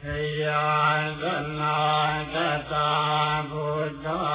ยาสนาคตาพุทธา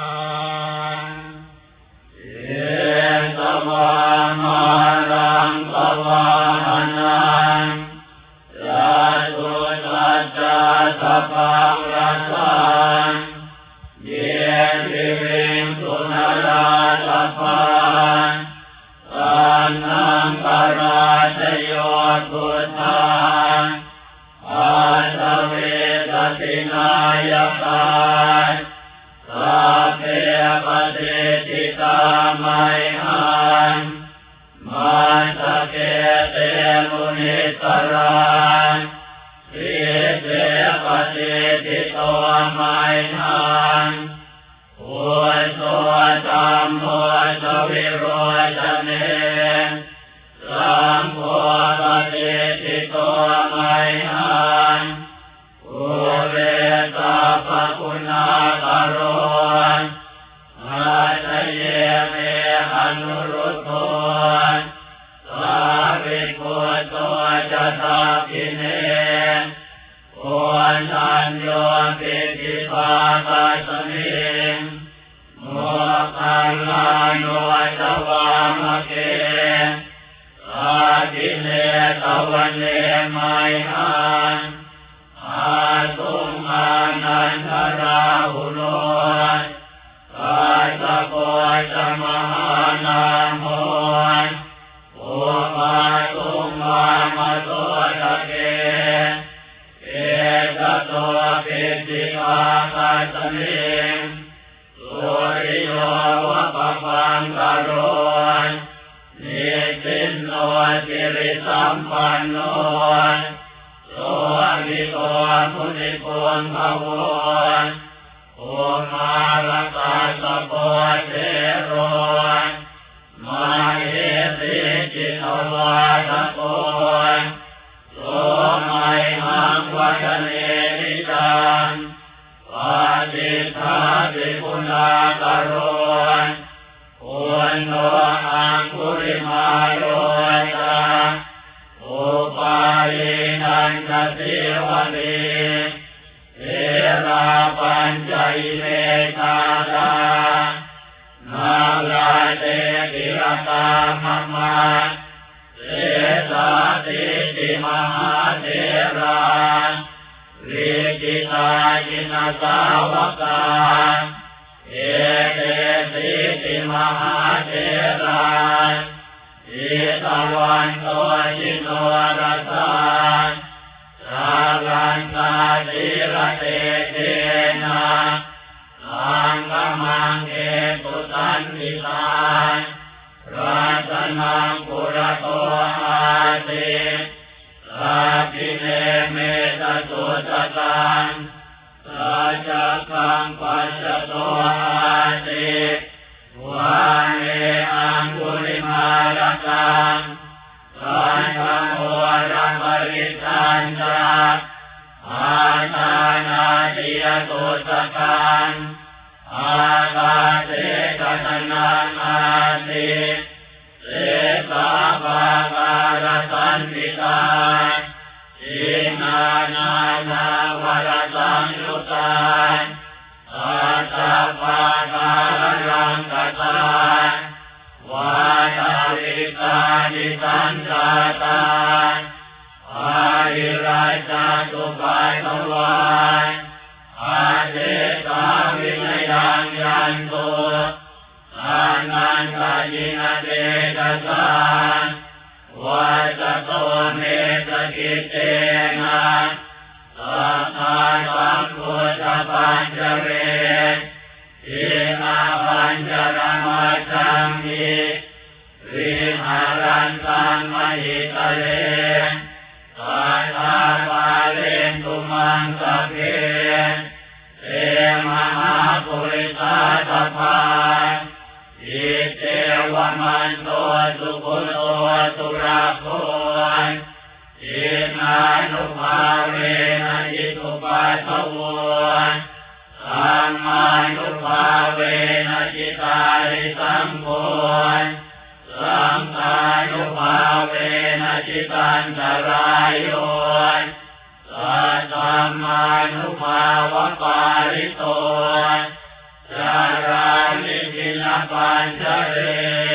เยตวามารังตวานังยาตุสัจจะสัพพังรัสสังเยติวิงสุนราสัพพังสานังปราชโยพุทธังอาสเวสตินายตังสัพเพปฏิทิตามัยหังมาสเกเตมุนิสรังสิเตปฏิทิโตมัยหังโอโสธัมโมสวิโรจเนสังโฆปฏิทิโตมัยหังโอเวสัพพคุณาคโรอาชเยเมอนุรุตโตสาวิปุตโตจะตาภิเนโอนัญโยปิติภาคัสมิงโมคัลลาโนจวามะเกอาทิเนตวันเนมัยหังอาตุมมานันทราหุโลกาสโกจมหานามโหโอมาตุมมามะโตตะเกเอตโตปิติภาคัสมิงสุริโยวะปะปังกโรนิสินโนสิริสัมปันโนโสภิโตมุนิโกนภโวโอมาลกาสโปเทโรมาเหติจิตวาทโกโสมัยหังวัจเนนิจังปาจิตถาภิปุณากโรโอนโนอังคุริมาโลจาโอปาลินันทสิวลีเทราปัญจอิเมตาดานาลาเตกิรตามะมะเสสาติติมหาเถราลิกิตายินสาวกาเอเตติติมหาเถราอิตวันโตจิโนรัสสะสารันตาจิรเตเตนะสังฆมังเอตุสันติตาราสนังปุระโตอาติสัพพิเนเมตตุสตังสัจจกังปัสสโตอาติวาเนอังคุลิมาลกังสังฆโมรังปริสันจาอาตานาติยตุสกังอาตาเตกตนังอาติเสสาภาการสันติตาอินานา วรสังยุตาสัจจภาการังกตาวาทาวิตานิสันจาตาอาริราชาตุปาตวานอาเจตาวินยังยันโตอานันตยินาเดชะสาวาจโตเมตกิเตนะสัทธาสังโฆจะปัญจเรอินาปัญจรมัจจังมิวิหารันตังมหิตะเลตาตาปาเลนตุมังสเพเตมหาปุริสาสะพาอิเตวมันโตสุขุโตสุราโภอินานุภาเวนะอิตุปัสสโวสัมมานุภาเวนะจิตาริสัมโพสังฆานุภาเวนะจิตันตรายโยสัทธัมมามาวปาริโตจารานิพิลปัญจเร